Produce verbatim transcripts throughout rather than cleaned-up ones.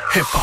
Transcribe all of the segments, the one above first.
hip hop.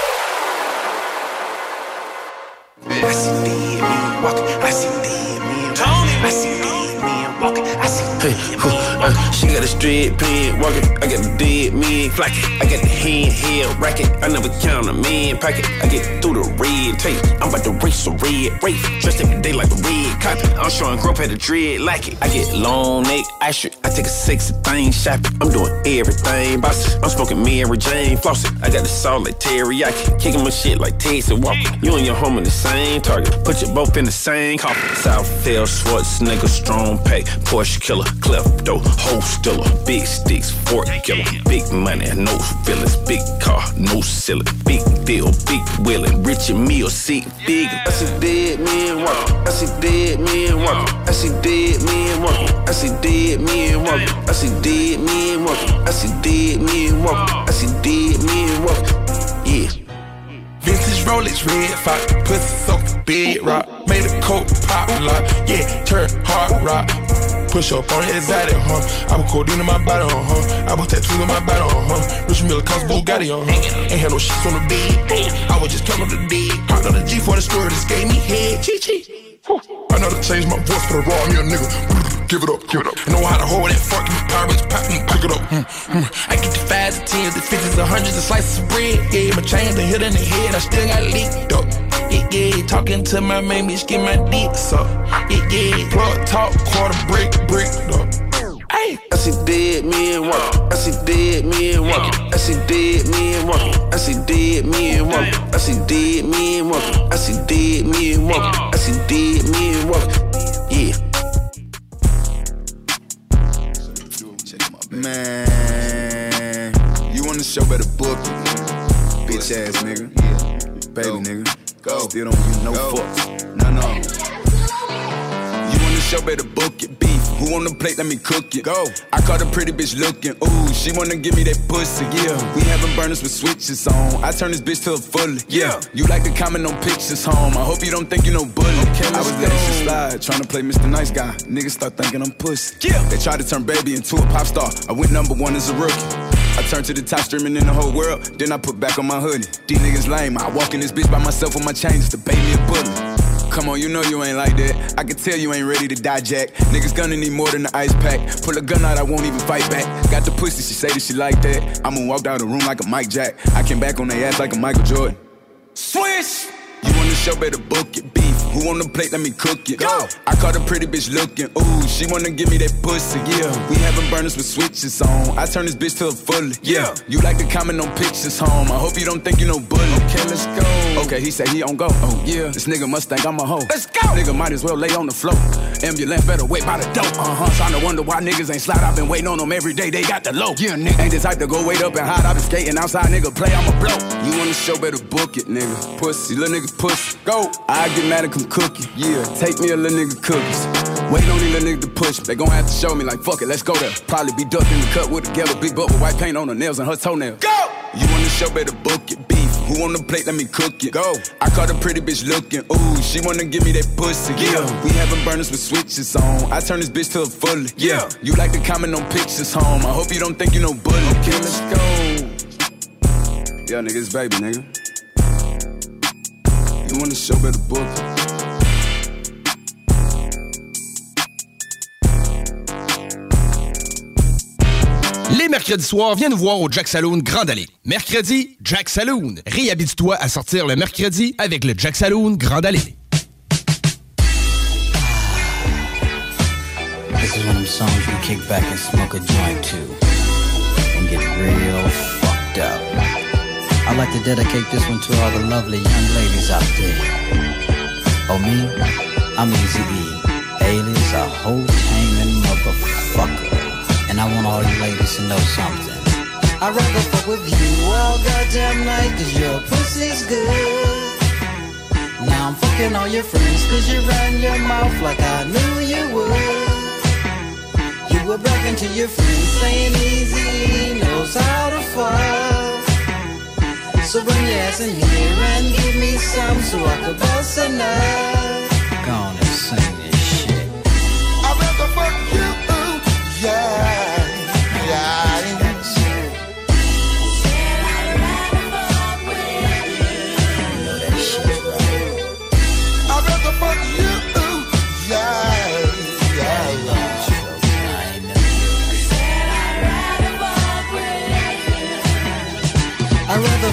I see dead men walking. I see dead men walking. I see dead men walking. I see dead men walking. Uh, she got a straight pen walking. I got the dead men flocking. I got the handheld racket. I never count a man pocket. I get through the red tape. I'm about to race a red race. Dressed every day like a red copy. I'm showing growth at the dread like it. I get long neck ice shirt. I take a sexy thing shopping. I'm doing everything boss. I'm smoking Mary Jane flossing. I got the salt like teriyaki. Kicking my shit like Taysom Walker. You and your home in the same target. Put you both in the same coffin. Southfield, Schwarzenegger, strong pack. Porsche killer, klepto, hoe stiller. Big sticks, fork killer. Big money, no feelings. Big car, no ceiling. Big deal, big willing. Rich and meal, seat big. I see dead men walking. I see dead men walking. I see dead men walking. I see dead men walking. I see dead men walking. I see dead men walking. I see dead men walking. Yeah. Vintage Rolex, red fox, pussy soaked bed rock. Made a coat pop lock, yeah, turn hard rock. Push up on his exotic, huh? I put codeine in my body, uh huh. I put tattoos in my body, uh huh. Rich Miller cost Bugatti, uh huh. Ain't had no shit on the bed. I was just counting the dead. Popped on the G for the story, this gave me head. Chi chi. I know to change my voice for the raw, me a nigga. Give it up, give it up. I know how to hold that fucking garbage, pop me, pick it up. Mm, mm. I get the fives, the tens, the fifties, the hundreds, and slices of bread. Yeah, my chain, the hit in the head, I still got leaked up. Yeah, yeah, talking to my main bitch, get my dick sucked. Yeah, yeah, plug talk, quarter brick, brick up. Hey, I see dead men walking. I see dead men walking. I see dead men walking. I see dead men walking. I see dead men walking. I see dead men walking. I see dead men walking. Yeah. Man, you on the show better book it. Bitch ass nigga. Yeah. Baby Go. nigga. Go. Still don't give no Go. fucks. No, no. You on the show better book it. Beef. Who on the plate, let me cook it. Go. I caught a pretty bitch looking. Ooh, she wanna give me that pussy. Yeah. We having burners with switches on. I turn this bitch to a fully. Yeah. You like to comment on pictures home. I hope you don't think you know bully. Okay, I was letting shit slide, trying to play Mister Nice Guy. Niggas start thinking I'm pussy. Yeah. They tried to turn baby into a pop star. I went number one as a rookie. I turned to the top streaming in the whole world. Then I put back on my hoodie. These niggas lame. I walk in this bitch by myself with my chains to pay me a bully. Come on, you know you ain't like that. I can tell you ain't ready to die, Jack. Niggas gonna need more than the ice pack. Pull a gun out, I won't even fight back. Got the pussy, she say that she like that. I'ma walk out the room like a Mike Jack. I came back on their ass like a Michael Jordan. Swish! You on the show, better book it. Beef. Who on the plate, let me cook it. Go. I caught a pretty bitch looking. Ooh, she wanna give me that pussy. Yeah. We having burners with switches on. I turn this bitch to a fully. Yeah. You like to comment on pictures home. I hope you don't think you know bully. Okay, let's go. Okay, he said he on go. Oh, yeah. This nigga must think I'm a hoe. Let's go. Nigga might as well lay on the floor. Ambulance better wait by the dope. Uh-huh. Trying to wonder why niggas ain't slide. I've been waiting on them every day. They got the low. Yeah, nigga. Ain't the type to go wait up and hide. I've been skating outside, nigga. Play, I'ma blow. You on the show, better book it, nigga. Pussy, little nigga pussy. Go. I get mad and come cookie. Yeah, take me a little nigga cookies. Waiting on these little niggas to push me. They gon' have to show me like, fuck it, let's go there. Probably be ducked in the cut with a together. Big butt with white paint on her nails and her toenails. Go! You on the show, better book it. Beef. Who on the plate, let me cook it. Go. I caught a pretty bitch looking. Ooh, she wanna give me that pussy. Yeah. We having burners with switches on. I turn this bitch to a fully. Yeah. You like to comment on pictures home. I hope you don't think you know bully. Okay, let's go. Yeah, nigga, it's baby, nigga. You on the show, better book it. Les mercredis soirs, viens nous voir au Jack Saloon Grande Allée. Mercredi, Jack Saloon. Réhabite-toi à sortir le mercredi avec le Jack Saloon Grande Allée. This is one of them songs you can kick back and smoke a joint to and get real fucked up. I'd like to dedicate this one to all the lovely young ladies out there. Oh, me? I'm Eazy-E, alias a whole taming motherfucker. And I want all you ladies to know something. I'd rather fuck with you all goddamn night, cause your pussy's good. Now I'm fucking all your friends, cause you ran your mouth like I knew you would. You were bragging to your friends, saying Eazy knows how to fuck. So bring your ass in here and give me some, so I could bust a nut. Go on and sing this shit. I'd rather fuck you, yeah. Yeah. Said I'd rather fuck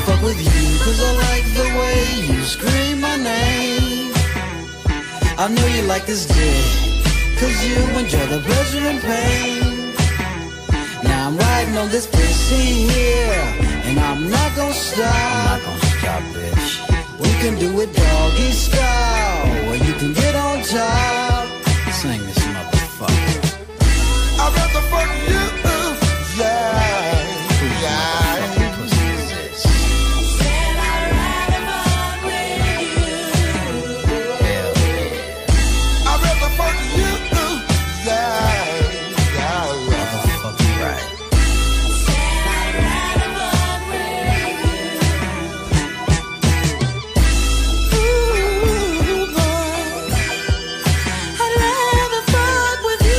fuck with you, cause I like the way you scream my name. I know you like this dick, cause you enjoy the pleasure and pain. Now I'm riding on this pussy here, and I'm not gonna stop. I'm not gonna stop, bitch. We can do it doggy style, or you can get on top. Sing this motherfucker. I'd rather fuck you, yeah, yeah. Said I'd rather fuck with you. Hell yeah. I'd rather fuck you, yeah, yeah. Motherfucking right. Said I'd rather fuck with you. Ooh, boy, I'd rather fuck with you.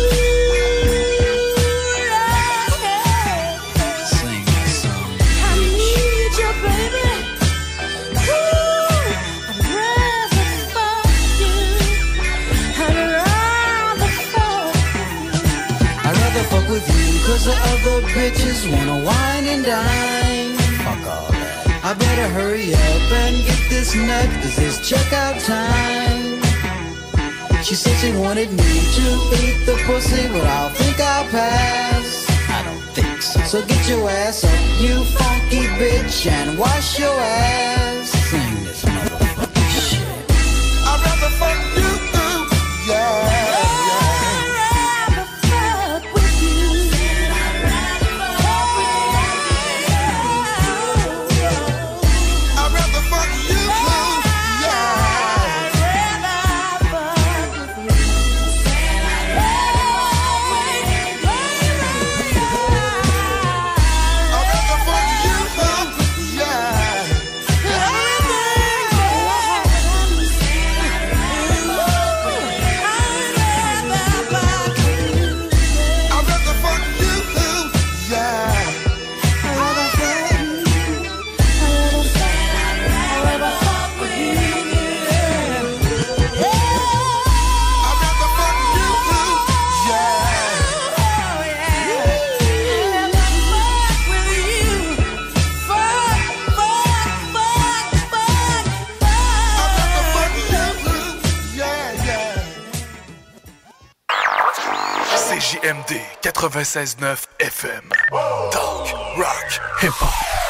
Sing that song. I need you, baby. Ooh, I'd rather fuck you. I'd rather fuck with you. I'd rather fuck with you, cause the other bitches wanna wine and dine. Fuck all that. I better hurry up and get this nut, cause it's checkout time. She said she wanted me to eat the pussy, but I'll think I'll pass. I don't think so. So get your ass up, you funky bitch, and wash your ass. Sing this motherfucking shit. I'd rather fuck you, yeah, yeah. I'd rather fuck with you. I'd rather fuck with you. I'd rather fuck you, yeah. I'd rather fuck with you. I'd rather fuck with you. I'd rather fuck you, yeah. I'd rather fuck you, yeah. I'd rather fuck you, yeah. I'd rather fuck you, yeah, yeah. C J M D quatre-vingt-seize neuf F M. Talk, rock, hip-hop.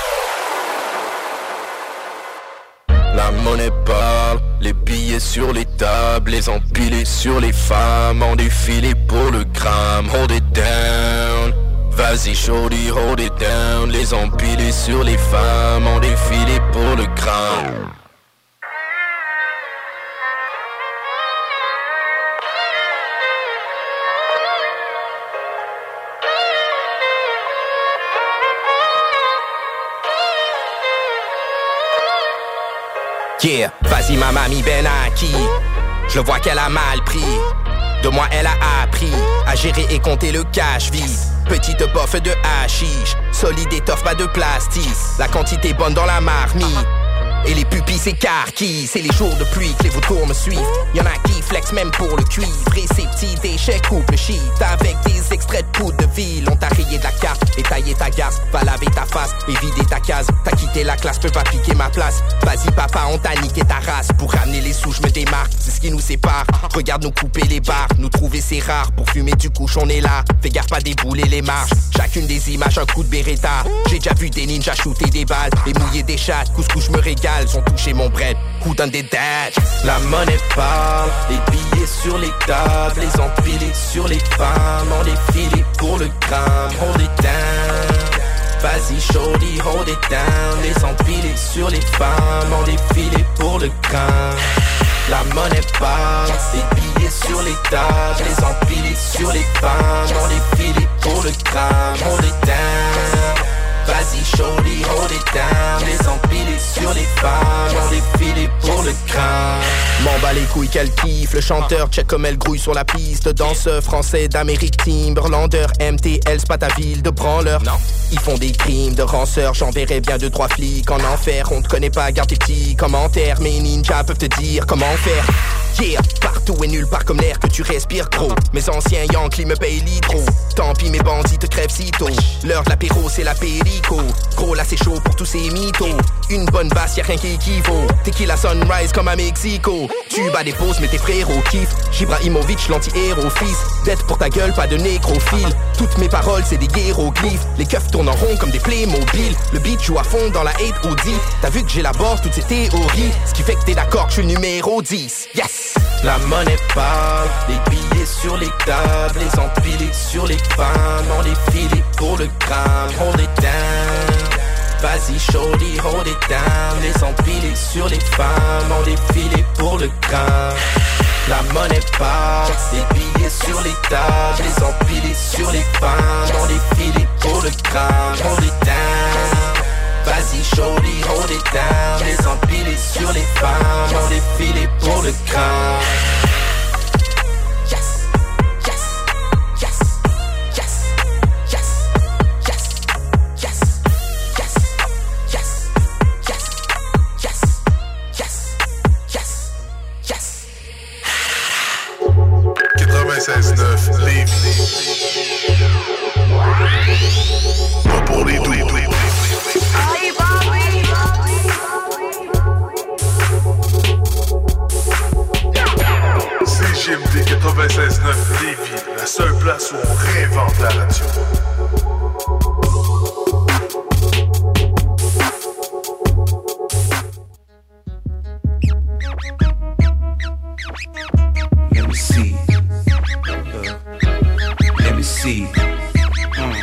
La monnaie parle, les billets sur les tables, les empilés sur les femmes, en défilé pour le gramme, hold it down. Vas-y shorty, hold it down, les empilés sur les femmes, en défilé pour le gramme. Yeah, vas-y ma mamie Ben Aki. Je le vois qu'elle a mal pris. De moi elle a appris à gérer et compter le cash vide. Petite boffe de hashish, solide étoffe, pas de plastique. La quantité bonne dans la marmite. Et les pupilles s'écarquillent. C'est les jours de pluie que les vautours me suivent. Y'en a qui flex même pour le cuivre. Et ces petits déchets coupe le shit. Avec des extraits de poudre de ville. On t'a rayé de la carte et taillé ta garce. Va laver ta face et vider ta case. T'as quitté la classe, peux pas piquer ma place. Vas-y papa, on t'a niqué ta race. Pour ramener les sous, je me démarque. C'est ce qui nous sépare. Regarde nous couper les barres. Nous trouver c'est rare. Pour fumer du couche on est là. Fais gaffe pas débouler les marches. Chacune des images un coup de Beretta. J'ai déjà vu des ninjas shooter des balles et mouiller des chattes. Couscous je me régale. Ont touché mon bread, coup d'un des dads. La monnaie parle, les billets sur les tables, les empilés sur les femmes, en défilé pour le gramme, hold it down. Vas-y shorty, hold it down. Les empilés sur les femmes, en défilé pour le gramme. La monnaie parle, les billets sur les tables, les empilés sur les femmes, en défilé pour le gramme, hold it down. Vas-y shorty, hold it down. Les empilés sur les femmes, on défilé pour le crâne. M'en bats les couilles qu'elle kiffe. Le chanteur check comme elle grouille sur la piste. Danseur français d'Amérique Timberlander. M T L, c'est pas ta ville de branleur. Non. Ils font des crimes de ranceurs. J'enverrai bien deux trois flics en enfer. On te connaît pas, garde tes petits commentaires. Mes ninjas peuvent te dire comment faire. Yeah, partout et nulle part comme l'air que tu respires gros. Mes anciens Yankees me payent l'hydro. Tant pis mes bandits te crèvent sitôt. L'heure de l'apéro c'est la pélico. Gros là c'est chaud pour tous ces mythos. Une bonne basse y'a rien qui équivaut. Tequila sunrise comme à Mexico. Tu bats des pauses mais tes frérots kiffent. Jibrahimovic l'anti-héros fils. Dette pour ta gueule pas de nécrophile. Toutes mes paroles c'est des hiéroglyphes. Les keufs tournent en rond comme des Playmobil. Le beat joue à fond dans la hate Audi. T'as vu que j'élabore toutes ces théories. Ce qui fait que t'es d'accord que je suis le numéro dix. Yes. La monnaie parle, les billets sur les tables, les empilés sur les femmes, on les filets pour le crâne, hold it down. Vas-y shorty, hold it down. Les empilés sur les femmes, on les filets pour le crâne. La monnaie parle, les billets sur les tables, les empilés sur les femmes, on les filets pour le crâne, hold it down. Vas-y shorty, hold it down. Les empilés sur les femmes, on les filets pour le crâne. Yes, yes, yes, yes, yes, yes, yes, yes, yes, yes, yes, yes, yes, yes. quatre-vingt-seize neuf Lévis. Pas pour les doux. C J M D quatre-vingt-seize neuf Lévis, la seule place où on réinvente la radio. Let me see. Uh, let me see. Mm.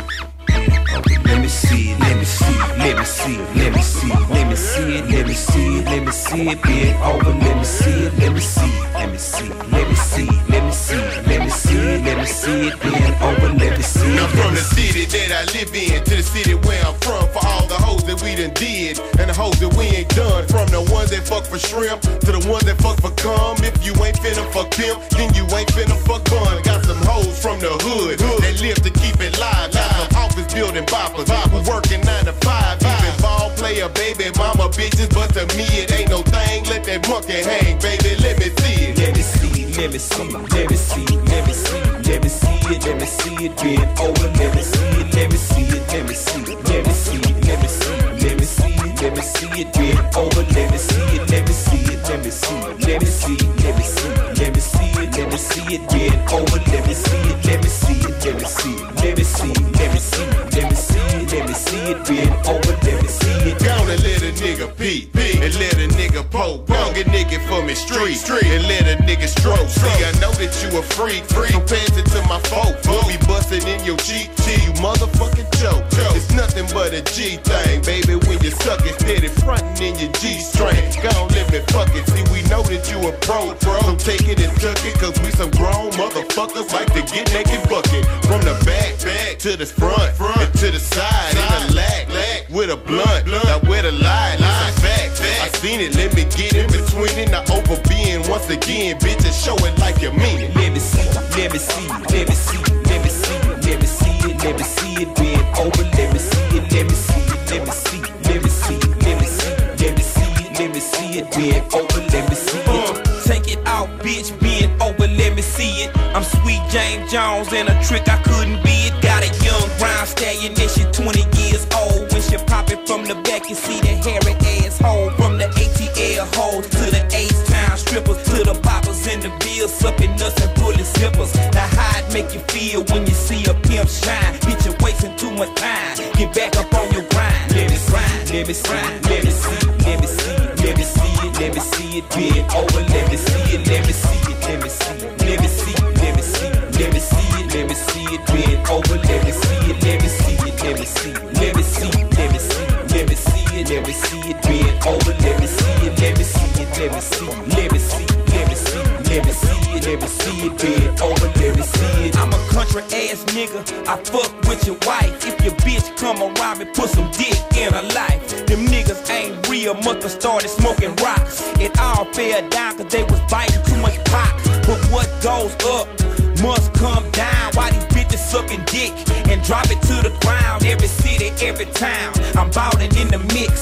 Let me see, let me see, let me see, let me see, let me see it, let me see it, let me see it, be it over, let me see it, let me see, let me see, let me see, let me see, let me see it, let me see it, be it over, let me see it. I'm from the city that I live in, to the city where I'm from, for all the hoes that we done did, and the hoes that we ain't done, from the ones that fuck for shrimp, to the ones that fuck for cum. If you ain't finna fuck pimp, then you ain't finna fuck bun. Got some hoes from the hood, that live to keep it live, got some office building boppers, who working nine to five, even ball player, baby mama bitches, but to me it ain't no thing, let that monkey hang, baby, let me see it. Let me see, let me see, let me see, let me see, let me see it, let me see it, bend over, let me see it, let me see it, let me see it, let me see it, let me see it, let me see it, let me see it, bend over, let me see it, let me see it, let me see it, let me see it, let me see it, let me see it, let me see it, bend over, let me see it, let me see it, let me see it, let me see it, let me see it, let me see it, let me see it, bend over, let me see it. Gonna let a nigga pee, pee, and let a nigga poke, poke a nigga for me street, street, and let a nigga stroke. See, I know that you a freak, freak, so pass it to my folk, we'll be bustin' in your cheek, cheek, you motherfucking joke, joke. It's nothing but a G thing, baby, when you suck it, steady frontin' in your G-string. Gon' let me fuck it, see, we know that you a pro, pro, so take it and tuck it, cause we some grown motherfuckers like to get naked bucket. From the back, back, to the front, front, and to the side, in the lag, lag, with a blunt, blunt. Now where the lie, lie, fact, fact. I seen it, let me get in between it, not over being once again, bitch, and show it like you mean it. Let me see, let me see, let me see, let me see, let me see it, let me see it, bend over, let me see it, let me see it, let me see, let me see, let me see, let me see it, let me see it, bend over, let me see it. Take it out, bitch, bend over, let me see it. I'm Sweet James Jones and a trick I couldn't be it. Got a young brown stallion and she twenty years old. When she pop it from the back, you see the hairy asshole. From the A T L hoes to the H-Town strippers, to the poppers in the bills, sucking nuts and pulling zippers. Now how it make you feel when you see a pimp shine? Bitch, you're wasting too much time. Get back up on your grind. Let me grind, let me see, let me see, let me see, let me see it, let me see it, bend over, let me see it, let me see it, let me see it, let me see it, let me see it, let me see it, let me see it, bend over, let me see it, let me see it, let me see it, let me see it, let me see it, let me see it, let me see it, bend over, let me see it, let me see it, let me see it, let me see it, let me see it, let me see it, let me see it, bend over, let me see it. I'm a country ass nigga, I fuck with your wife. If your bitch come around me, put some dick in her life. Them niggas ain't real, must have started smoking rocks. It all fell down cause they was biting too much pop. But what goes up must come down. Why these bitches sucking dick and drop it to the ground? Every city, every town, I'm ballin' in the mix. I'm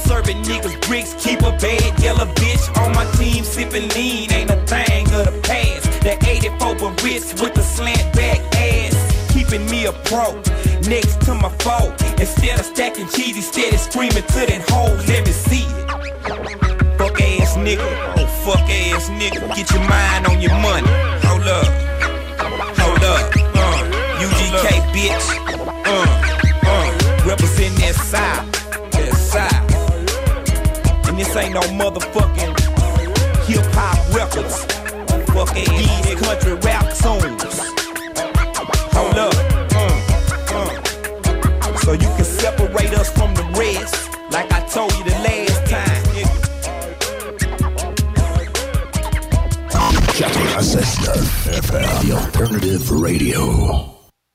serving niggas bricks, keep a bad yellow bitch on my team, sipping lean, ain't a thing of the past. That eighty-four Barits with the slant back ass, keeping me a pro, next to my foe. Instead of stacking cheesy, steady screaming to that hole, let me see it. Fuck ass nigga, oh fuck ass nigga, get your mind on your money. Hold up, hold up, uh, U G K bitch, uh, uh, represent that side, that side. And this ain't no motherfucking hip hop records. Fuck ass country rap songs. Hold up, uh, uh. So you can separate us from the rest, like I told you the last time. quatre-vingt-seize F M, The Alternative Radio.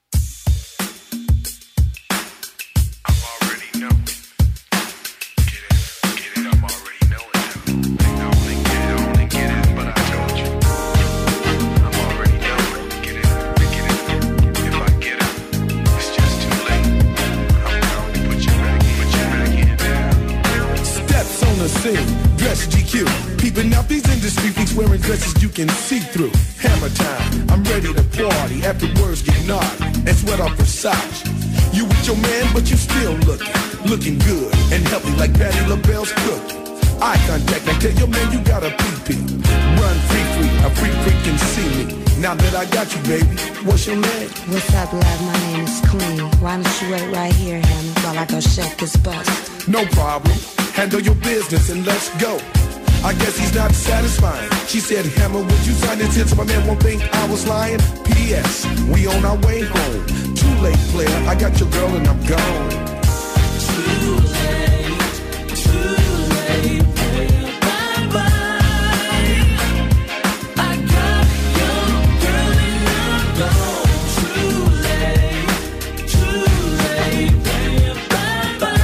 Dress G Q, peeping out these industry freaks wearing dresses you can see through. Hammer time, I'm ready to party after words get naughty and sweat off Versace. You with your man, but you still looking, looking good and healthy like Patti LaBelle's cooking. Eye contact, now tell your man you got a pee-pee. Run free free, a free freak can see me. Now that I got you, baby, what's your name? What's up, love? My name is Clean. Why don't you wait right here, Hammer, while I go shake this bust? No problem. Handle your business and let's go. I guess he's not satisfying. She said, Hammer, would you sign this here so my man won't think I was lying? P S We on our way home. Too late, player. I got your girl and I'm gone. Too late, too late, player. Bye bye. I got your girl and I'm gone. Too late, too late, player. Bye bye.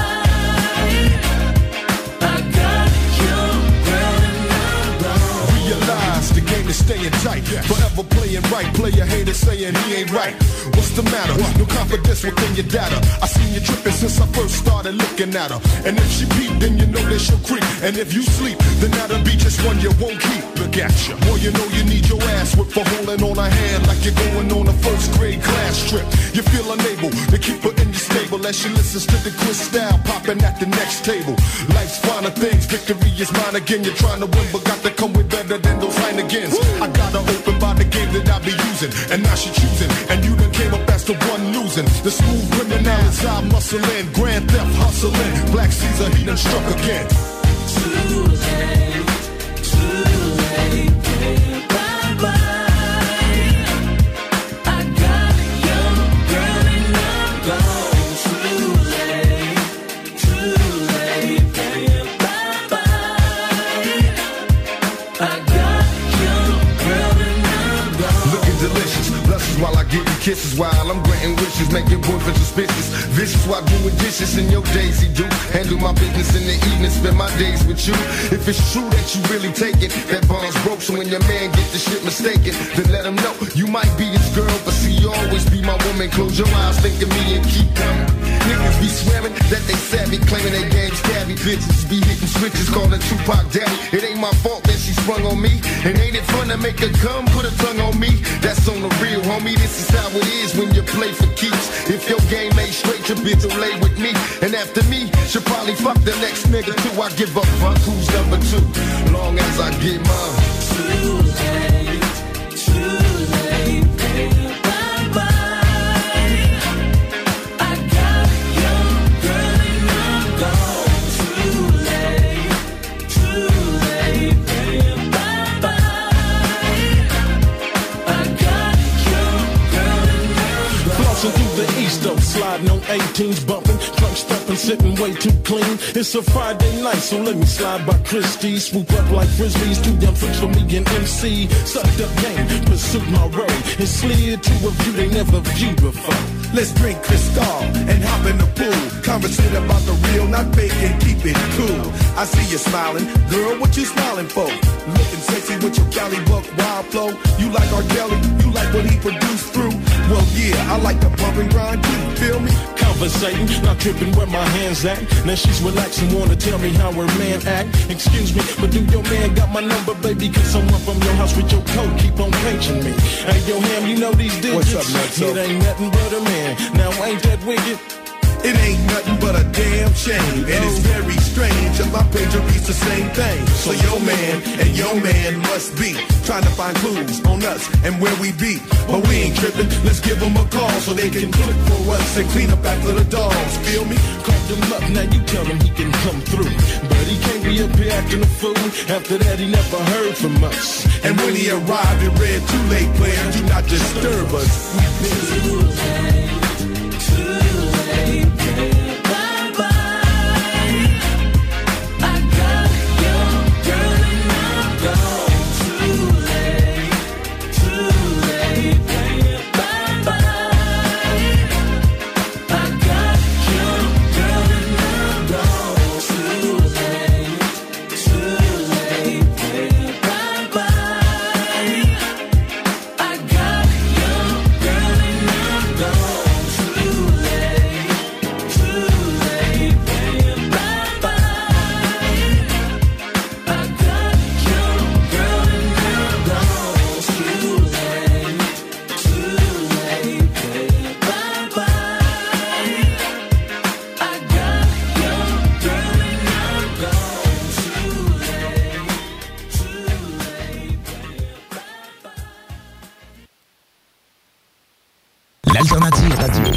The game is staying tight, forever playing right. Player hater saying he ain't right. What's the matter? No confidence within your data. I seen you tripping since I first started looking at her. And if she peep, then you know that she'll creep. And if you sleep, then that'll be just one you won't keep. Look at you. Boy, you know you need your ass whipped for holding on a hand like you're going on a first grade class trip. You feel unable to keep her in your stable as she listens to the Chris style popping at the next table. Life's finer things, victory is mine again. You're trying to win, but got to come with better than those Heinekens. I got her open by the game that I be using, and now she choosing, and you done came up as the one losing. The smooth criminal is I muscling, grand theft hustling. Black Caesar, he done struck again. Too late, too late, baby, bye bye. I got your girl and I'm gone. Too late, too late, baby, bye bye. I got your girl and I'm gone. Looking delicious, blessings while I give you kisses, while I'm granting wishes, making boyfriend suspicious. Vicious while doing dishes in your daisy do. Handle my business in the evening, spend my days with you. If it's true that you really take it, that bond's broke, so when your man get the shit mistaken, then let him know you might be his girl, but see you always be my woman. Close your eyes, think of me and keep coming. Niggas be swearing that they savvy, claiming they game's savvy. Bitches be hitting switches, calling Tupac daddy. It ain't my fault that she sprung on me, and ain't it fun to make her come, put her tongue on me? That's on the real, homie, this is how it is when you play for keeps. If your game ain't straight, your bitch will lay with me, and after me, she'll probably fuck the next nigga too. I give a fuck who's number two, long as I get mine. Too late, too late, baby, bye bye. I got your girl and I'm gone. Too late, too late, baby, bye bye. I got your girl and I'm gone. Flossing through the east, though, sliding on eighteens, bumping, trunk stuffing, sitting way too clean. It's a Friday night, so let me slide by Christie's, swoop up like frisbees, too young freaks for me and M C. Sucked up game, pursued my road, and slid to a view they never viewed before. Let's drink Cristal and hop in the pool. Conversate about the real, not fake, and keep it cool. I see you smiling, girl, what you smiling for? Looking sexy with your Cali Buck wild flow. You like R. Kelly, you like what he produced through. Well, yeah, I like the bump and grind too, feel me? Conversating, not tripping where my hands exact. Now she's relaxing, wanna tell me how her man act. Excuse me, but do your man got my number, baby? Cause someone from your house with your coat keep on paging me. Hey, yo, Ham, you know these digits? What's up, Nutso? It ain't nothing but a man. Now ain't that wicked? It ain't nothing but a damn shame, and it's very strange if my pager reads the same thing. So your man and your man must be trying to find clues on us and where we be. But we ain't tripping, let's give them a call so they can look for us and clean up after the dogs, feel me? Called him up, now you tell him he can come through. But he can't be up here acting a fool. After that he never heard from us. And when he arrived, it read too late, player, do not disturb us. We've been too late. L'Alternative Radio.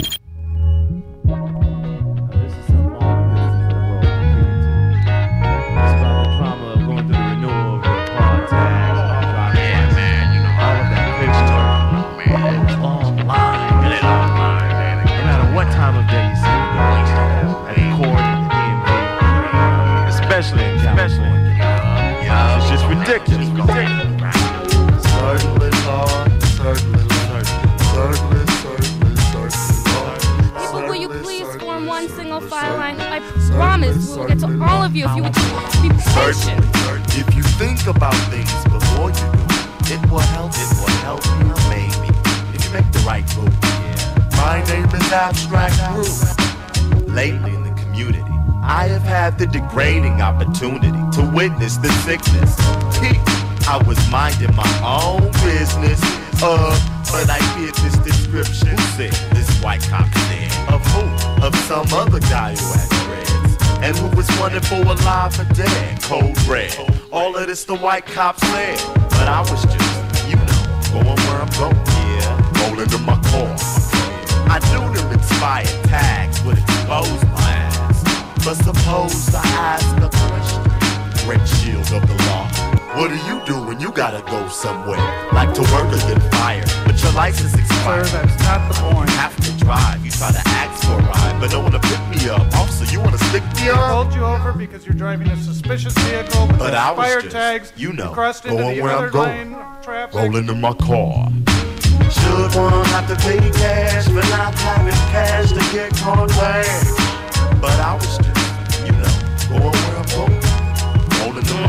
The degrading opportunity to witness the sickness. I was minding my own business, uh, but I hear this description. Said this white cop said of who? Of some other guy who had dreads and who was wanted for alive or dead. Cold red. All of this the white cop said, but I was just, you know, going where I'm going. Yeah, rolling to my car. I knew them expired tags would expose my ass. But suppose I ask a question. Great shield of the law. What do you do when you gotta go somewhere? Like to work or get fired, but your license expired. Sir, that's not the point. You have to drive. You try to ask for a ride, but no one to pick me up. Officer, you wanna stick me up? I pulled you over because you're driving a suspicious vehicle with but I was expired just, tags. you know, you crossed into going the where other I'm going. lane of traffic. Rolling in my car. Should one have to pay cash for not having cash to get caught back? But I was just, you know, going where I'm going, rolling the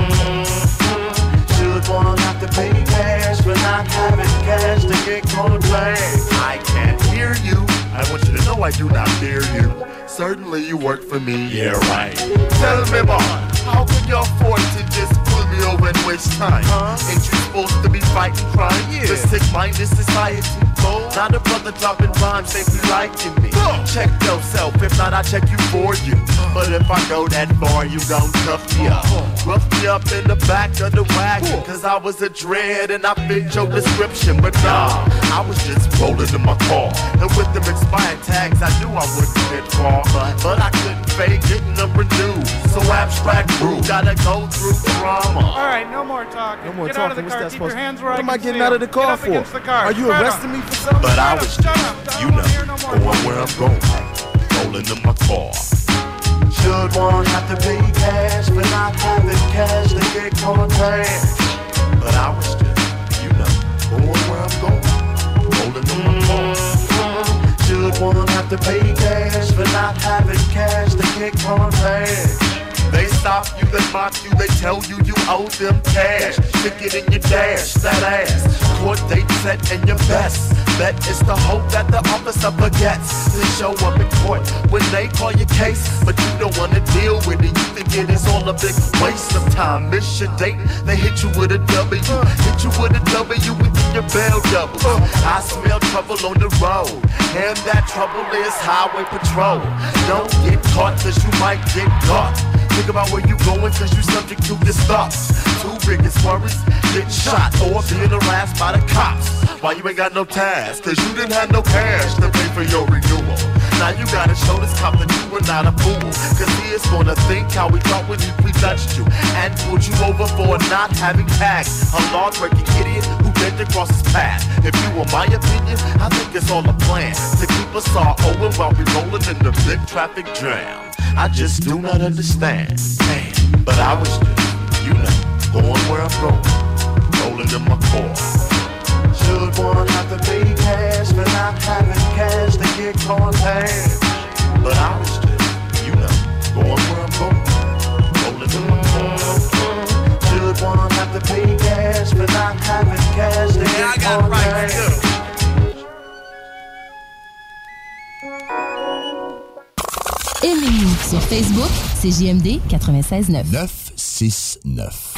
mm-hmm. Should one have to pay cash for not having cash to get caught back? I can't hear you. I want you to know I do not fear you. Certainly you work for me. Yeah, right. Tell me, boy, how can you afford to just pull me over and waste time? Huh? Ain't you supposed to be fighting crime? Yeah. This sick-minded society. Oh. Not a brother dropping rhymes, think you liking me. Oh. Check yourself, if not I check you for you. Oh. But if I go that far, you gon' tough me up. Oh. Rough me up in the back of the wagon. Oh. Cause I was a dread and I fit your description. But nah, I was just rolling in my car. And with them expired tags, I knew I wouldn't fit far. But, but I couldn't fake getting them renewed. So abstract rude, gotta go through trauma. Alright, no more talking. No more Get talking. out of the What's car. that Keep your supposed hands to? where What I am I can getting see out of them. the car Get up for? against the car. Are you Right arresting on. me for something? But I was just, you know, going where I'm going, rolling in my car. Should one have to pay cash for not having cash to get contact? But I was just, you know, going where I'm going, rolling in my car. Should one have to pay cash for not having cash to get contact? They stop you, they mock you, they tell you you owe them cash. Stick it in your dash, that ass. Court date set and your best. bet it's the hope that the officer forgets to show up in court when they call your case. But you don't wanna deal with it, you think it is all a big waste of time. Miss your date, they hit you with a W, hit you with a W and then your bail double. I smell trouble on the road, and that trouble is highway patrol. Don't get caught cause you might get caught. Think about where you going cause you subject to your thoughts. Two biggest worries, get shot or being harassed by the cops. Why you ain't got no task? Cause you didn't have no cash to pay for your renewal. Now you gotta show this cop that you were not a fool. Cause he is gonna think how we thought when we touched you and pulled you over for not having tags. A law-breaking idiot who bent across his path. If you were my opinion, I think it's all a plan to keep us all over while we rolling in the big traffic jam. I just do not understand, man. But I was just, you know, going where I'm going, rolling in my car. Should one have to pay cash for not having cash to get caught cash? But I was just, you know, going where I'm going, rolling in my car. Should one have to pay cash for not having cash to get caught cash? Aimez-nous sur Facebook, C J M D quatre-vingt-seize neuf. neuf six neuf.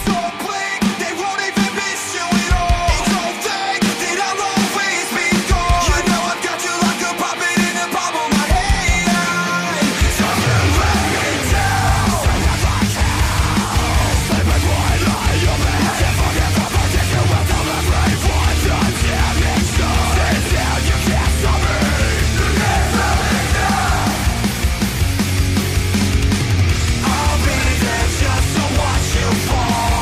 I'll be there just to watch you fall.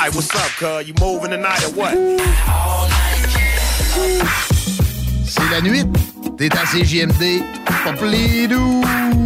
Hey, what's up, cuz? You moving tonight or what? C'est la nuit. T'es à C J M D. Pas plus doux.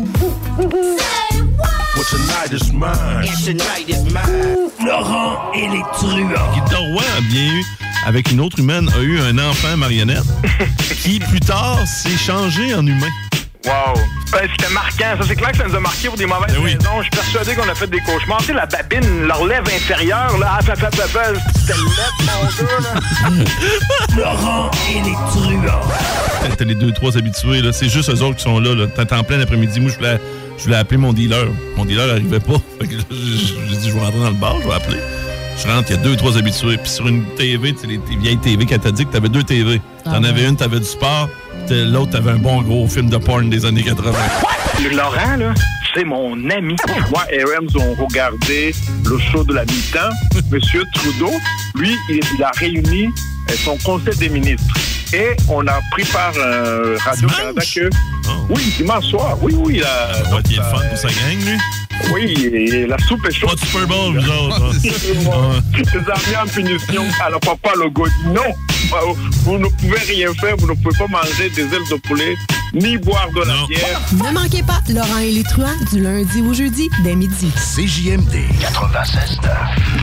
What tonight is mine. And tonight is mine. Laurent et les truands. Guy Roy a bien eu, avec une autre humaine, a eu un enfant marionnette qui, plus tard, s'est changé en humain. Wow! Ben, c'était marquant. Ça, c'est clair que ça nous a marqué pour des mauvaises oui. raisons. Je suis persuadé qu'on a fait des cauchemars. Tu sais, la babine, leur lèvre inférieure, là, c'était lettre, mon gars, là. Laurent et les truands. T'as les deux, trois habitués, là. C'est juste eux autres qui sont là, là. T'es en plein après-midi. Moi, je voulais, je voulais appeler mon dealer. Mon dealer n'arrivait pas. Fait que là, j'ai dit, je vais rentrer dans le bar, je vais appeler. Je rentre, il y a deux, trois habitués. Puis sur une T V, tu sais, les vieilles T V qu'elle t'a dit que t'avais deux T V. T'en ah, avais ouais. une, t'avais du sport. L'autre, t'avais un bon gros film de porn des années quatre-vingts. Le Laurent, là, c'est mon ami. Moi et Rams ont regardé le show de la mi-temps. Monsieur Trudeau, lui, il, il a réuni son conseil des ministres. Et on a pris par euh, Radio-Canada que... Oh. Oui, dimanche soir. Oui, oui. La, ça doit être le fun pour sa gang, lui. Oui, et la soupe est chaude. Pas de Super Bowl, vous autres. Les amis en punition. Alors, Papa Legault dit non. Vous ne pouvez rien faire. Vous ne pouvez pas manger des ailes de poulet ni boire de la bière. Ne manquez pas Laurent et les truands du lundi au jeudi dès midi. C J M D quatre-vingt-seize neuf.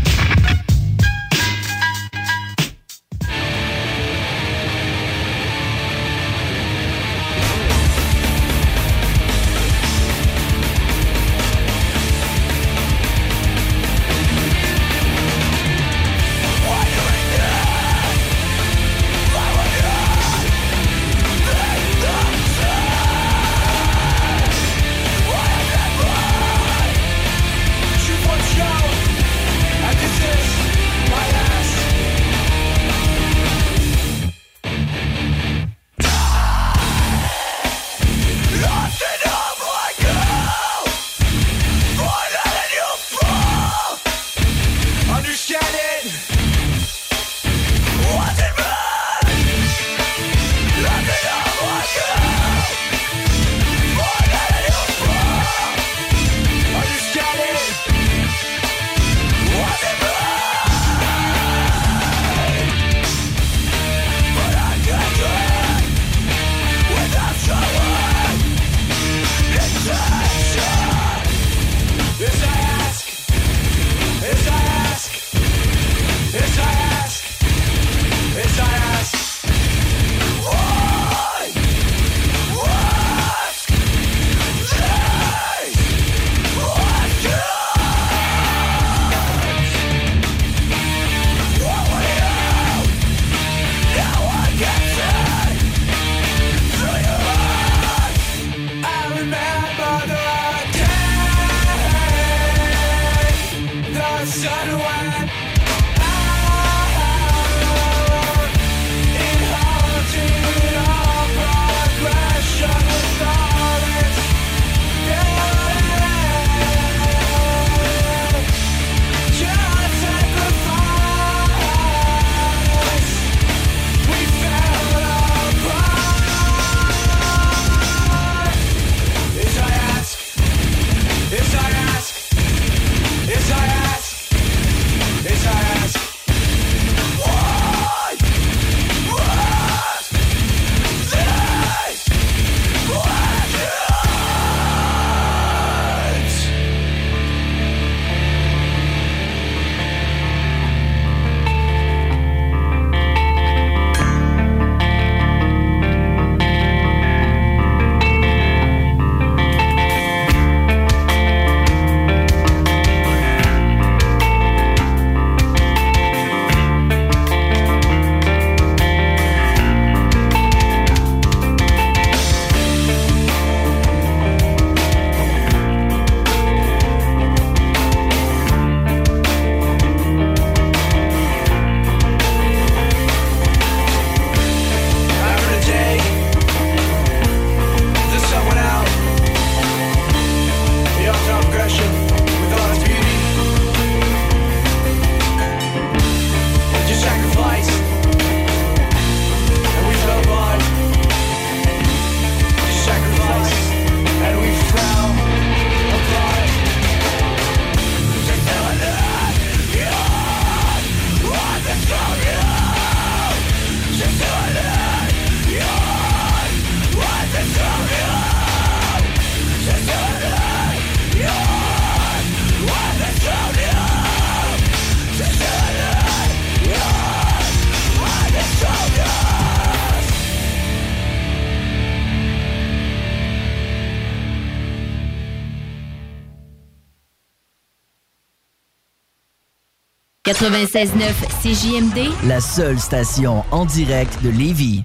I just quatre-vingt-seize neuf C J M D, la seule station en direct de Lévis.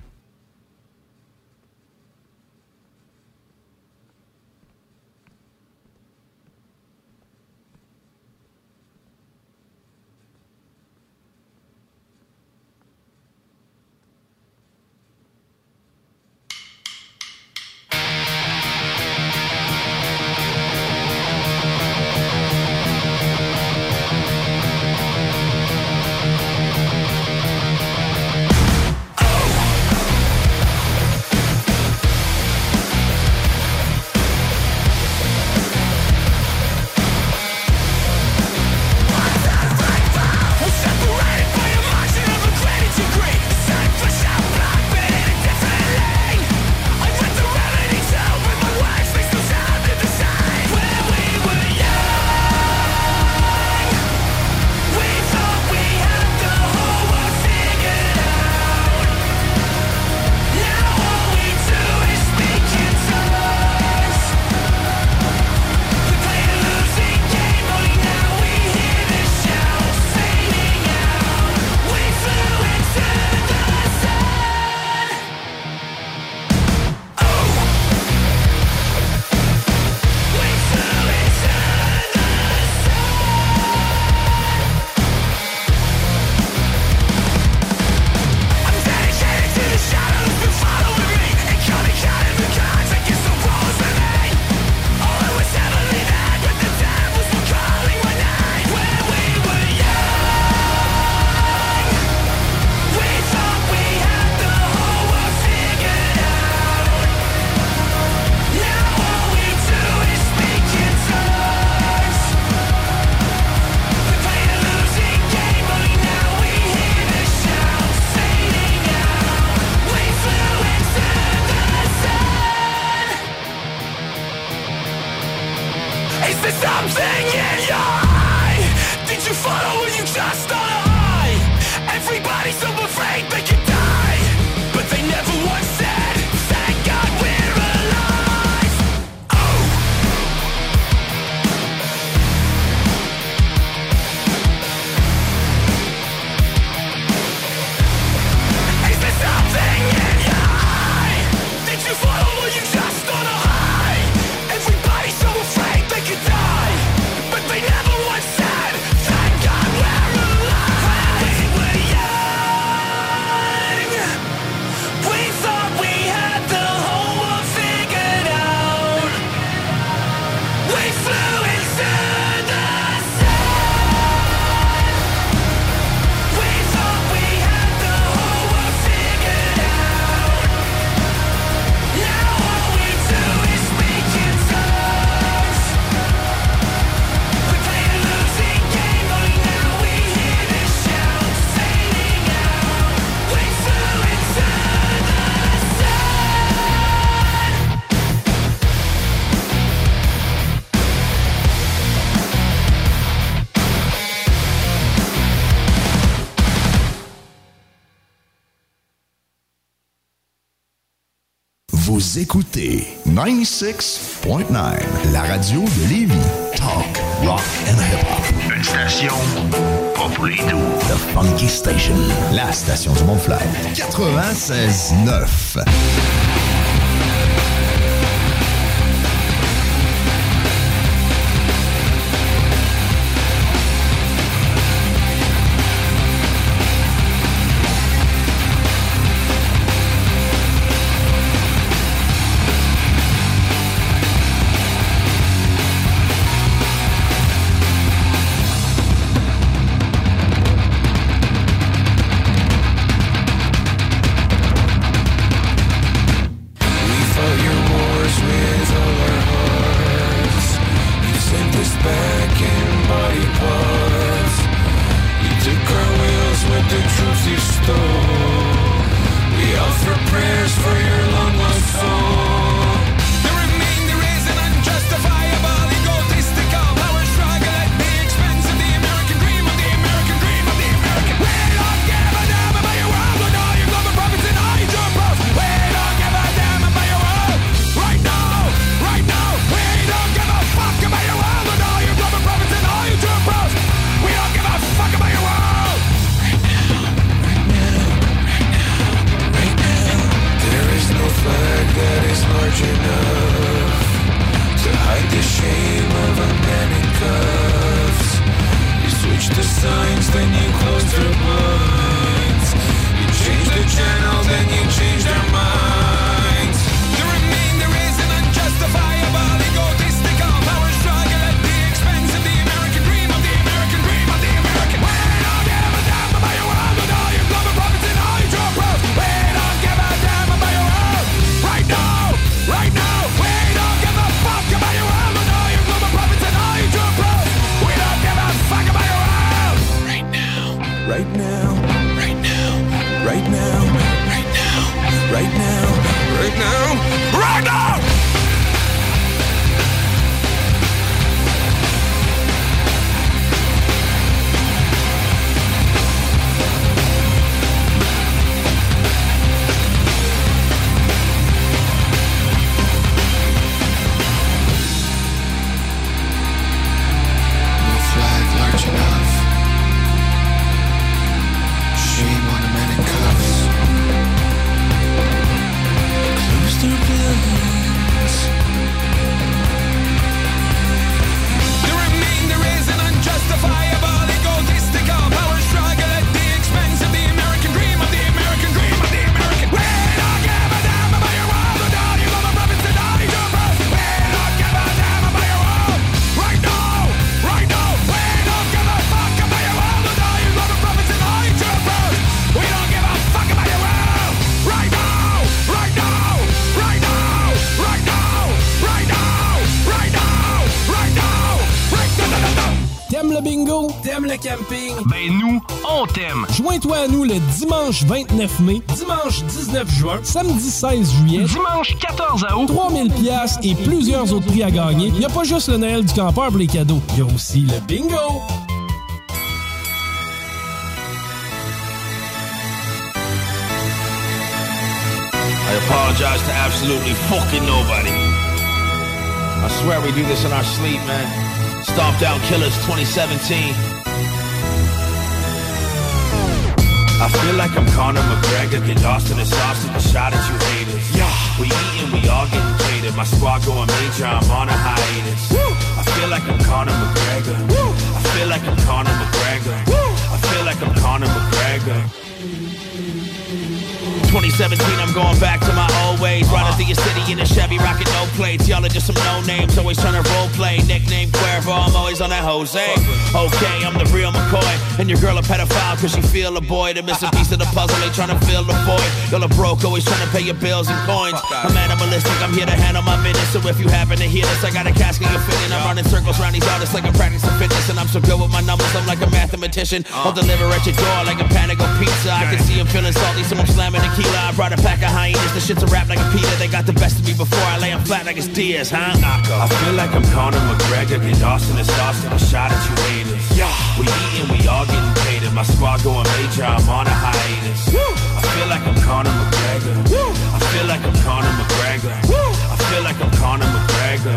Vous écoutez quatre-vingt-seize point neuf, la radio de Lévis. Talk, rock and hip-hop. Une station pas pour les doux. The Funky Station, la station du Mont-Flair. quatre-vingt-seize neuf. Fuck about your world. right now, right now, right now, right now, right now, right now. T'aimes le camping? Ben nous, on t'aime! Joins-toi à nous le dimanche vingt-neuf mai, dimanche dix-neuf juin, samedi seize juillet, dimanche quatorze août, trois mille piastres et plusieurs autres prix à gagner. Il n'y a pas juste le Noël du campeur pour les cadeaux, il y a aussi le bingo! I apologize to absolutely fucking nobody. I swear we do this in our sleep, man. Stomped Out Killers twenty seventeen. I feel like I'm Conor McGregor, get lost in the sauce and the shot at you haters. Yeah. We eatin', we all getting jaded. My squad going major, I'm on a hiatus. Woo. I feel like I'm Conor McGregor. Woo. I feel like I'm Conor McGregor. Woo. I feel like I'm Conor McGregor. twenty seventeen, I'm going back to my old ways. Riding through your city in a Chevy, rocking no plates. Y'all are just some no names, always trying to role play. Nickname Cuervo, I'm always on that Jose. Okay, I'm the real McCoy, and your girl a pedophile cause she feel a boy. The missing piece of the puzzle, they trying to fill the void. Y'all are broke, always trying to pay your bills and coins. I'm animalistic, I'm here to handle my business. So if you happen to hear this, I got a casket you're fitting. I'm running circles around these artists like I'm practicing fitness. And I'm so good with my numbers, I'm like a mathematician. I'll deliver at your door like a Panago pizza. I can see I'm feeling salty, so I'm slamming the key. I brought a pack of hyenas, the shit's a rap like a Peter. They got the best of me before I lay them flat like it's Diaz, huh? I feel like I'm Conor McGregor, get lost in the sauce and a shot at you haters. Yeah. We eatin', we all getting paid. My squad going major, I'm on a hiatus. Woo. I feel like I'm Conor McGregor. Woo. I feel like I'm Conor McGregor. Woo. I feel like I'm Conor McGregor.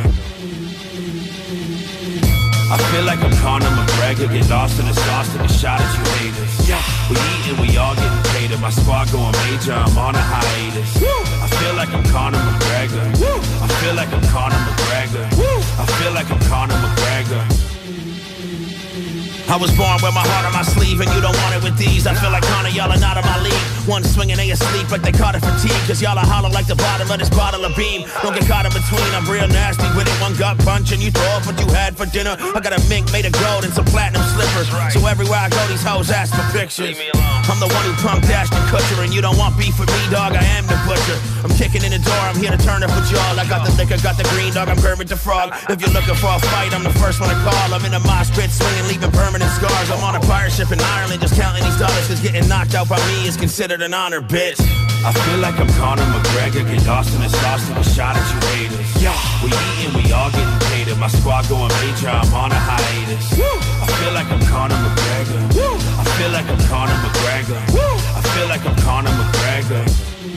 I feel like I'm Conor McGregor, get lost in the sauce, take a shot at you haters. Yeah. We eatin', we all getting paid. My squad going major, I'm on a hiatus. Woo. I feel like I'm Conor McGregor. Woo. I feel like I'm Conor McGregor. Woo. I feel like I'm Conor McGregor. I was born with my heart on my sleeve, and you don't want it with these. I feel like Conor, y'all are not in my league. One swinging, they asleep like they caught it fatigue. Cause y'all are hollow like the bottom of this bottle of beam. Don't get caught in between, I'm real nasty with it. One gut punch and you throw up what you had for dinner. I got a mink made of gold and some platinum slippers. So everywhere I go, these hoes ask for pictures. I'm the one who punk dashed the Kutcher, and you don't want beef with me, dog, I am the butcher. I'm kicking in the door, I'm here to turn up with y'all. I got the liquor, got the green, dog, I'm Kermit the Frog. If you're looking for a fight, I'm the first one to call. I'm in a mosh pit swinging, leaving permanent scars. I'm on a pirate ship in Ireland, just counting these dollars, cause getting knocked out by me is considered an honor, bitch. I feel like I'm Conor McGregor, get lost in the sauce, take a shot at you haters. Yeah. We eatin', we all getting paid. My squad going major, I'm on a hiatus. Woo. I feel like I'm Conor McGregor. Woo. I feel like I'm Conor McGregor. Woo. I feel like I'm Conor McGregor.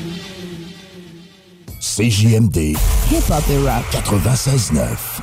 C J M D Hip-Hop et Rap ninety-six neuf.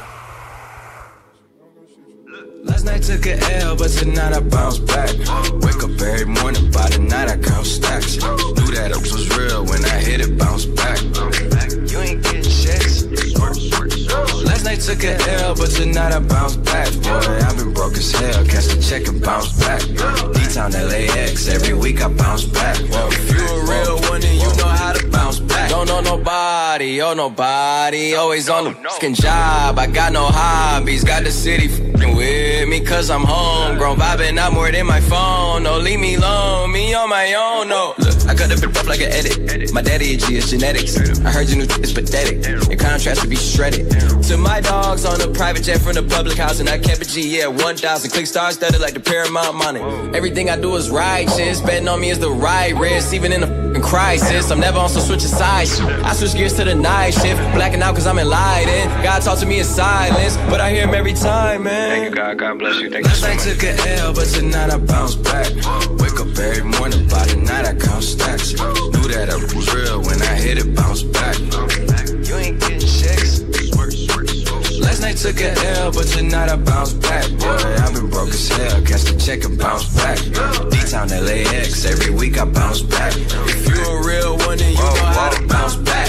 Last night took a L, but tonight I bounce back. Wake up every morning, by the night I count stacks. Knew that it was real when I hit it, bounce back. You ain't getting checks. Last night took a L, but tonight I bounce back. Boy, I've been broke as hell, catch the check and bounce back. D-Town L A X, every week I bounce back. Whoa, if you a real one, then you know how to bounce back. Don't know nobody, oh nobody, always on the fucking job. I got no hobbies, got the city fucking with me cause I'm homegrown. Vibing out more than my phone, no leave me alone, me on my own, no. Look, I got the off like an edit. My daddy a G, it's genetics. I heard your new is pathetic. Your contrast to be shredded. To my dogs on a private jet from the public house, and I kept a G, yeah, one thousand. Click stars studded like the Paramount money. Everything I do is righteous. Betting on me is the right risk, even in a f***ing crisis. I'm never on some switching sides. I switch gears to the night shift. Blacking out cause I'm enlightened. God talk to me in silence, but I hear him every time, man. Thank you, God. God bless you. Thank you so much. Last night took an L, but tonight I bounce back. Wake up every morning, by the night I count stacks. Knew that I was real when I hit it, bounce back. You ain't getting checks. Last night took an L, but tonight I bounce back. Boy, I've been broke as hell, catch the check and bounce back. D-Town L A X, every week I bounce back. If you a real one, then you know how to bounce back.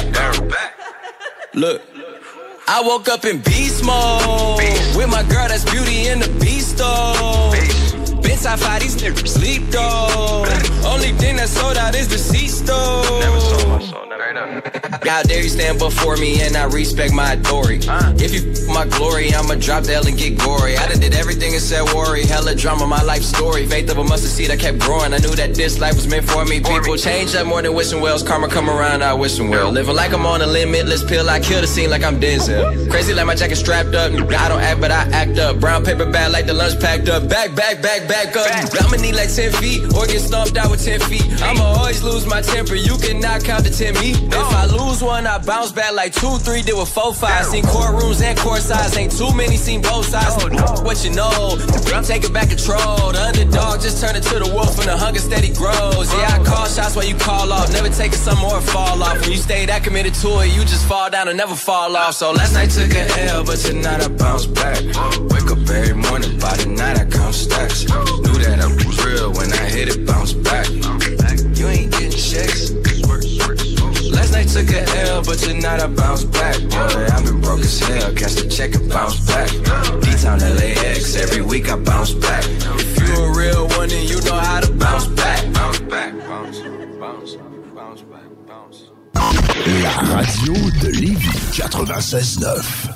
Look, I woke up in beast mode with my girl that's Beauty and the Beast though. Been top five, these niggas sleep though. Only thing that sold out is the C-store. Never sold my soul, never enough. How dare you stand before me and I respect my authority. uh. If you f*** my glory, I'ma drop the L and get gory. I done did everything and said worry. Hella drama, my life story. Faith of a mustard seed, I kept growing. I knew that this life was meant for me. People change up more than wishing wells. Karma come around, I wishing well. Living like I'm on a limitless pill. I kill the scene like I'm Denzel. Crazy like my jacket strapped up. I don't act, but I act up. Brown paper bag like the lunch packed up. Back, back, back, back up. I'ma need like ten feet or get stomped out with ten feet. I'ma always lose my temper. You cannot count to ten me. If I lose one, I bounce back like two, three, did with four, five. Seen courtrooms and court sides. Ain't too many, seen both sides. What you know, I'm taking back control. The underdog just turned into the wolf and the hunger steady grows. Yeah, I call shots while you call off. Never taking some more fall off. When you stay that committed to it, you just fall down and never fall off. So last night took an L, but tonight I bounce back. Wake up every morning, by the night I count stacks. Knew that I was real when I hit it, bounce back. You ain't getting checks. Last night took an L, but tonight I bounce back. Boy, I've been broke as hell, catch the check and bounce back. D-Town L A X, every week I bounce back. If you a real one, then you know how to bounce back. Bounce back, bounce, bounce, bounce back, bounce. La radio de Lévis, quatre-vingt-seize neuf.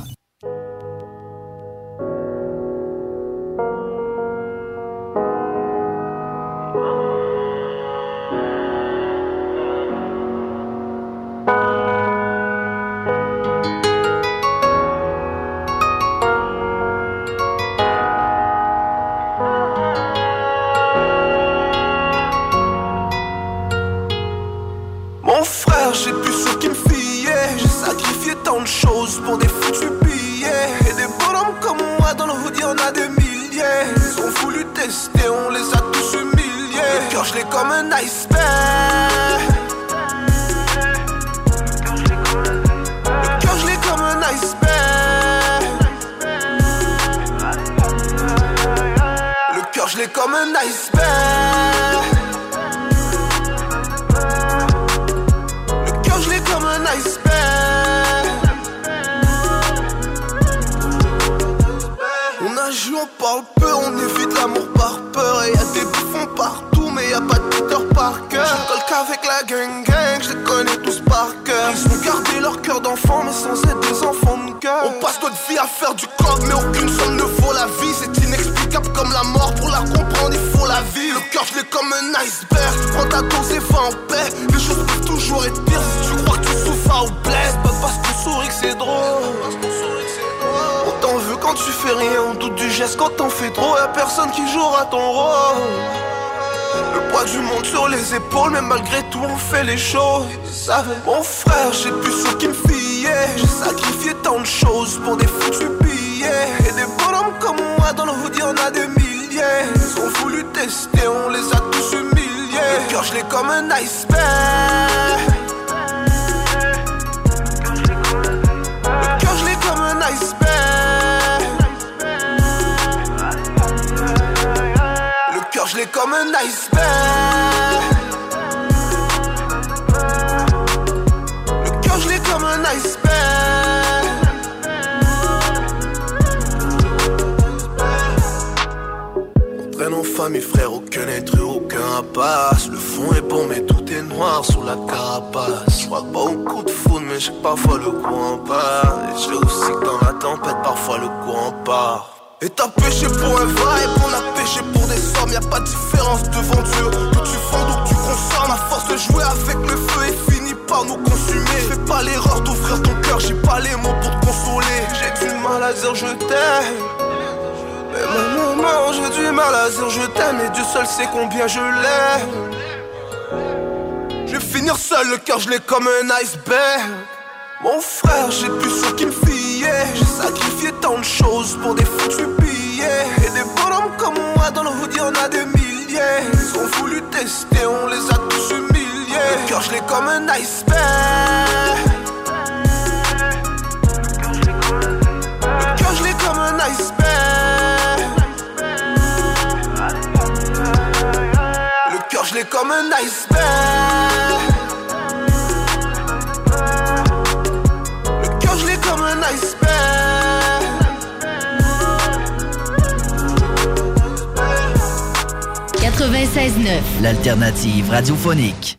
Les choses, mon frère, j'ai plus ce qui me fiait. J'ai sacrifié tant de choses pour des foutus billets. Et des bonhommes comme moi dans le hood, y'en a des milliers. Ils ont voulu tester, on les a tous humiliés. Le cœur, je l'ai comme un iceberg. Le cœur, je l'ai comme un iceberg. Le cœur, je l'ai comme un iceberg. Comme un iceberg. On traîne en famille, frère, aucun être, aucun rapace. Le fond est bon, mais tout est noir sous la carapace. Je crois pas au coup de foudre, mais j'ai que parfois le courant part. Et je aussi que dans la tempête, parfois le courant part. Et t'as pêché pour un vibe, on a pêché pour des sommes. Y'a pas de différence devant Dieu. Que tu fondes ou que tu consommes, à force de jouer avec le à dire je t'aime. Mais mon maman, j'ai du mal à dire je t'aime. Et Dieu seul sait combien je l'aime. Je vais finir seul, le cœur je l'ai comme un iceberg. Mon frère, j'ai plus ce qu'il me fiait. J'ai sacrifié tant de choses pour des foutus billets. Et des bonhommes comme moi dans le hood, y'en a des milliers. Ils ont voulu tester, on les a tous humiliés. Le cœur je l'ai comme un iceberg. Le cœur je l'ai comme un iceberg. Le cœur je l'ai comme un iceberg. Comme un iceberg. quatre-vingt-seize neuf. L'alternative radiophonique.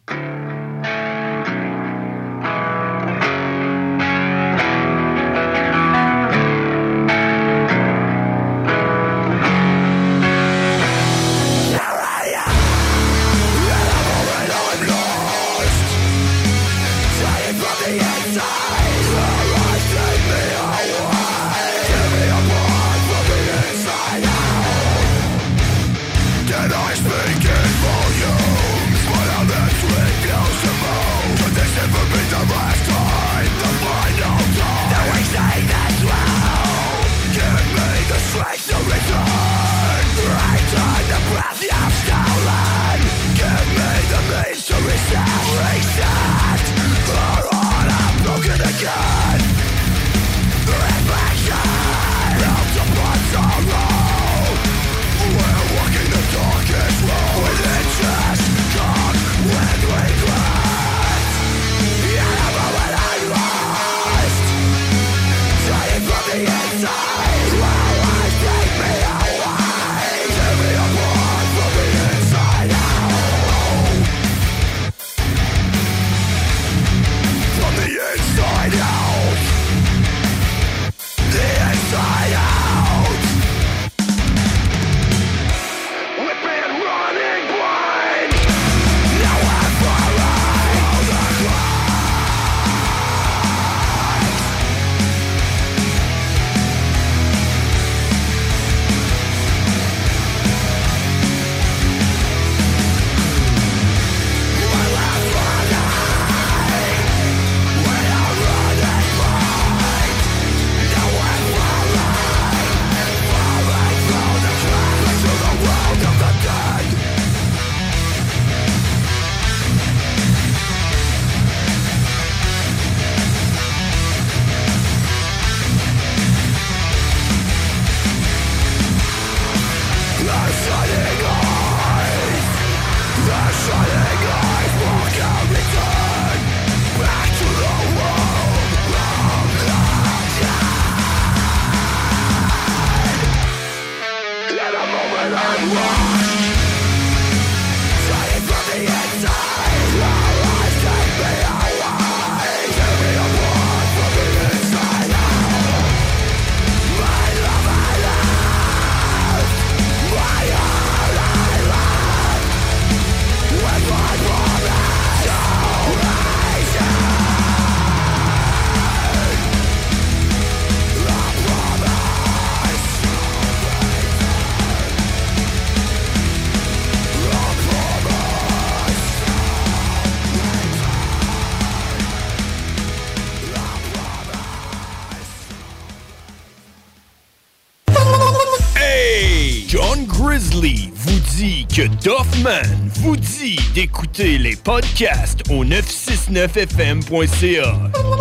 Que Doffman vous dit d'écouter les podcasts au neuf cent soixante-neuf F M point C A.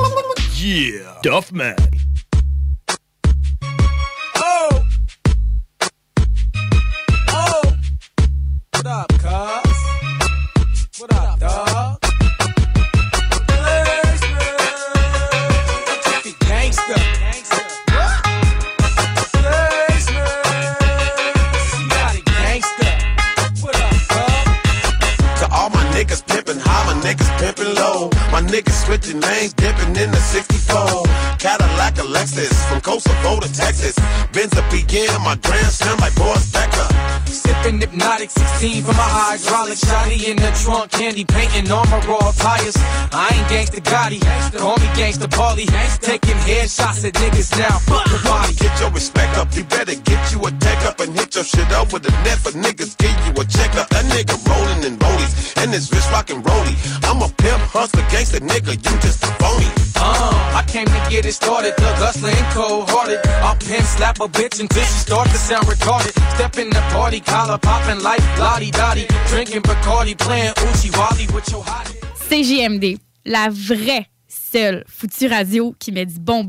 Yeah, Doffman. Oh! Oh! What up, cuz? What up, dog? Gangsta. Gangsta. Niggas pimpin' high, my niggas pimpin' low. My my niggas switching lanes, dipping in the sixty-four. Cadillac, a Lexus, from Kosovo to Texas. Benz a P M, my Grand Slam like Boris Becker. Sipping hypnotic sixteen from my hydraulic shotty in the trunk, candy painting on my raw tires. I ain't gangsta Gotti, call me gangsta Paulie. Taking headshots at niggas now, fuck the body. Get your respect up, you better get you a tech up and hit your shit up with a net for niggas, give you a check up. That nigga rolling in rollies, and his wrist rockin' rollie. I'm a pimp, hustler, gangsta nigga, you just a phony. Uh, I came to get it started, thug hustler and cold-hearted. I'll pimp slap a bitch until she start to sound retarded. Step in the party, collar poppin' like Lottie-Dottie. Drinking Bacardi, playing Uchi-Wally with your hottie. C J M D, la vraie seule foutue radio qui met du bon